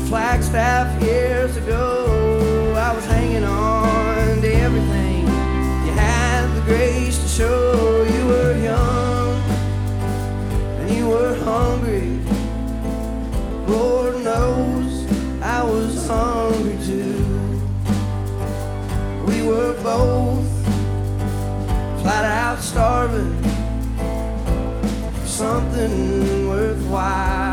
Flagstaff years ago, I was hanging on to everything. You had the grace to show you were young and you were hungry. Lord knows I was hungry too. We were both flat out starving for something worthwhile.